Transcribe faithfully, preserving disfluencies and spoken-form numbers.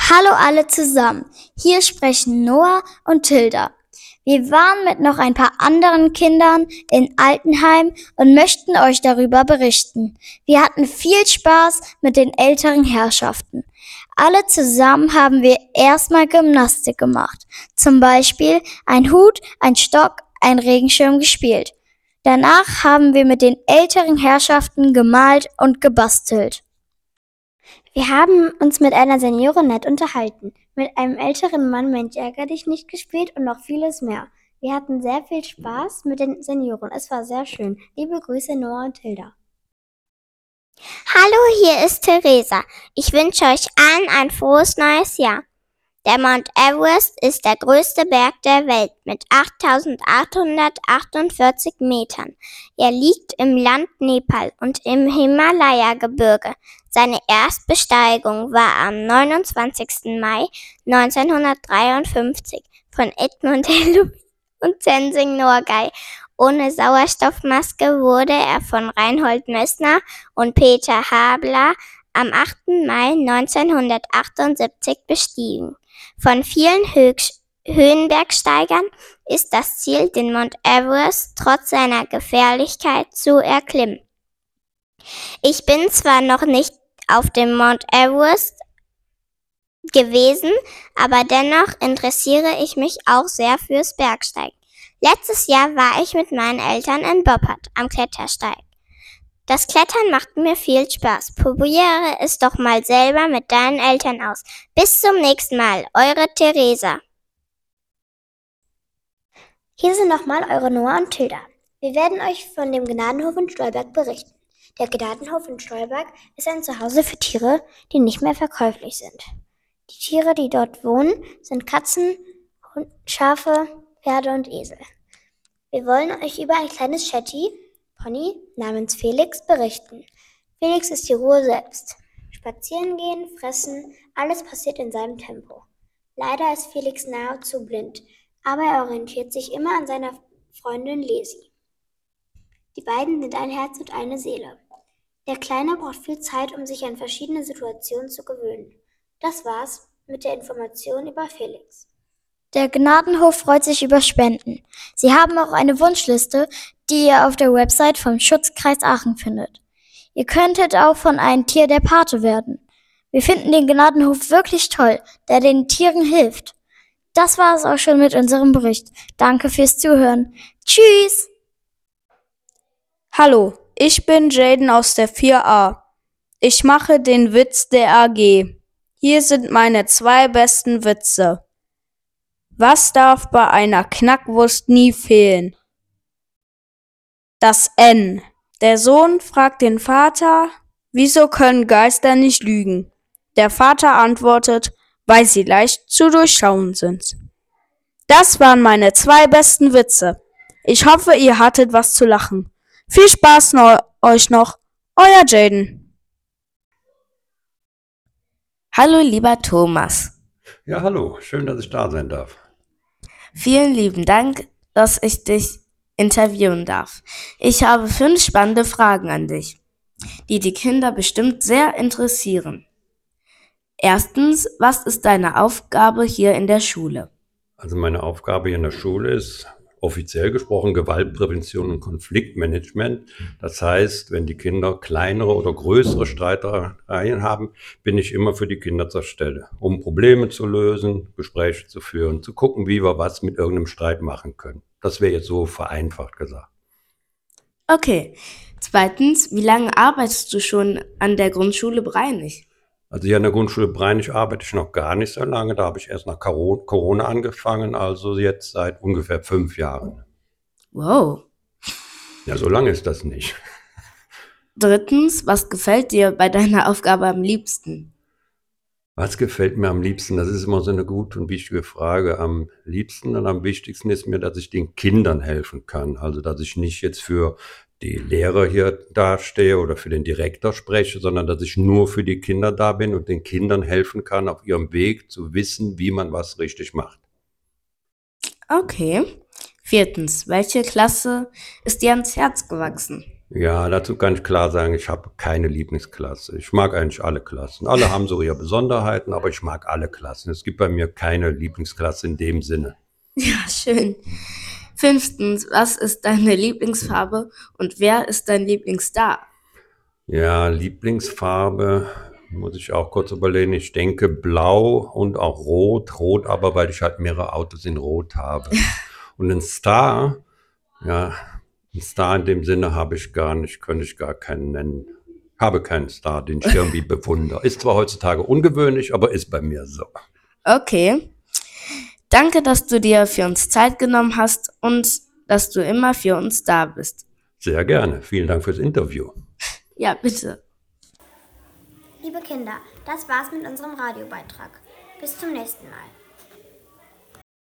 Hallo alle zusammen, hier sprechen Noah und Tilda. Wir waren mit noch ein paar anderen Kindern in Altenheim und möchten euch darüber berichten. Wir hatten viel Spaß mit den älteren Herrschaften. Alle zusammen haben wir erstmal Gymnastik gemacht. Zum Beispiel ein Hut, ein Stock, ein Regenschirm gespielt. Danach haben wir mit den älteren Herrschaften gemalt und gebastelt. Wir haben uns mit einer Seniorin nett unterhalten, mit einem älteren Mann Mensch ärger dich nicht gespielt und noch vieles mehr. Wir hatten sehr viel Spaß mit den Senioren, es war sehr schön. Liebe Grüße Noah und Tilda. Hallo, hier ist Theresa. Ich wünsche euch allen ein frohes neues Jahr. Der Mount Everest ist der größte Berg der Welt mit achttausendachthundertachtundvierzig Metern. Er liegt im Land Nepal und im Himalaya-Gebirge. Seine Erstbesteigung war am neunundzwanzigsten Mai neunzehnhundertdreiundfünfzig von Edmund Hillary und Tenzing Norgay. Ohne Sauerstoffmaske wurde er von Reinhold Messner und Peter Habler am achten Mai neunzehnhundertachtundsiebzig bestiegen. Von vielen Höch- Höhenbergsteigern ist das Ziel, den Mount Everest trotz seiner Gefährlichkeit zu erklimmen. Ich bin zwar noch nicht auf dem Mount Everest gewesen, aber dennoch interessiere ich mich auch sehr fürs Bergsteigen. Letztes Jahr war ich mit meinen Eltern in Boppard am Klettersteig. Das Klettern macht mir viel Spaß. Probiere es doch mal selber mit deinen Eltern aus. Bis zum nächsten Mal, eure Theresa. Hier sind nochmal eure Noah und Tilda. Wir werden euch von dem Gnadenhof in Stolberg berichten. Der Gnadenhof in Stolberg ist ein Zuhause für Tiere, die nicht mehr verkäuflich sind. Die Tiere, die dort wohnen, sind Katzen, Schafe, Pferde und Esel. Wir wollen euch über ein kleines Shetty, Pony namens Felix, berichten. Felix ist die Ruhe selbst. Spazieren gehen, fressen, alles passiert in seinem Tempo. Leider ist Felix nahezu blind, aber er orientiert sich immer an seiner Freundin Lesi. Die beiden sind ein Herz und eine Seele. Der Kleine braucht viel Zeit, um sich an verschiedene Situationen zu gewöhnen. Das war's mit der Information über Felix. Der Gnadenhof freut sich über Spenden. Sie haben auch eine Wunschliste, die ihr auf der Website vom Schutzkreis Aachen findet. Ihr könntet auch von einem Tier der Pate werden. Wir finden den Gnadenhof wirklich toll, der den Tieren hilft. Das war es auch schon mit unserem Bericht. Danke fürs Zuhören. Tschüss! Hallo, ich bin Jaden aus der vier a. Ich mache den Witz der A G. Hier sind meine zwei besten Witze. Was darf bei einer Knackwurst nie fehlen? Das N. Der Sohn fragt den Vater, wieso können Geister nicht lügen? Der Vater antwortet, weil sie leicht zu durchschauen sind. Das waren meine zwei besten Witze. Ich hoffe, ihr hattet was zu lachen. Viel Spaß no- euch noch, euer Jaden. Hallo lieber Thomas. Ja, hallo, schön, dass ich da sein darf. Vielen lieben Dank, dass ich dich interviewen darf. Ich habe fünf spannende Fragen an dich, die die Kinder bestimmt sehr interessieren. Erstens, was ist deine Aufgabe hier in der Schule? Also meine Aufgabe hier in der Schule ist offiziell gesprochen Gewaltprävention und Konfliktmanagement. Das heißt, wenn die Kinder kleinere oder größere Streitereien haben, bin ich immer für die Kinder zur Stelle, um Probleme zu lösen, Gespräche zu führen, zu gucken, wie wir was mit irgendeinem Streit machen können. Das wäre jetzt so vereinfacht gesagt. Okay. Zweitens, wie lange arbeitest du schon an der Grundschule Breinig? Also hier an der Grundschule Breinig arbeite ich noch gar nicht so lange. Da habe ich erst nach Coro- Corona angefangen, also jetzt seit ungefähr fünf Jahren. Wow. Ja, so lange ist das nicht. Drittens, was gefällt dir bei deiner Aufgabe am liebsten? Was gefällt mir am liebsten? Das ist immer so eine gute und wichtige Frage. Am liebsten und am wichtigsten ist mir, dass ich den Kindern helfen kann. Also, dass ich nicht jetzt für die Lehrer hier dastehe oder für den Direktor spreche, sondern dass ich nur für die Kinder da bin und den Kindern helfen kann, auf ihrem Weg zu wissen, wie man was richtig macht. Okay. Viertens, welche Klasse ist dir ans Herz gewachsen? Ja, dazu kann ich klar sagen, ich habe keine Lieblingsklasse. Ich mag eigentlich alle Klassen. Alle haben so ihre Besonderheiten, aber ich mag alle Klassen. Es gibt bei mir keine Lieblingsklasse in dem Sinne. Ja, schön. Fünftens, was ist deine Lieblingsfarbe und wer ist dein Lieblingsstar? Ja, Lieblingsfarbe muss ich auch kurz überlegen. Ich denke blau und auch rot. Rot aber, weil ich halt mehrere Autos in rot habe. Und ein Star, ja, ein Star in dem Sinne habe ich gar nicht, könnte ich gar keinen nennen. Habe keinen Star, den ich irgendwie bewundere. Ist zwar heutzutage ungewöhnlich, aber ist bei mir so. Okay. Danke, dass du dir für uns Zeit genommen hast und dass du immer für uns da bist. Sehr gerne. Vielen Dank fürs Interview. Ja, bitte. Liebe Kinder, das war's mit unserem Radiobeitrag. Bis zum nächsten Mal.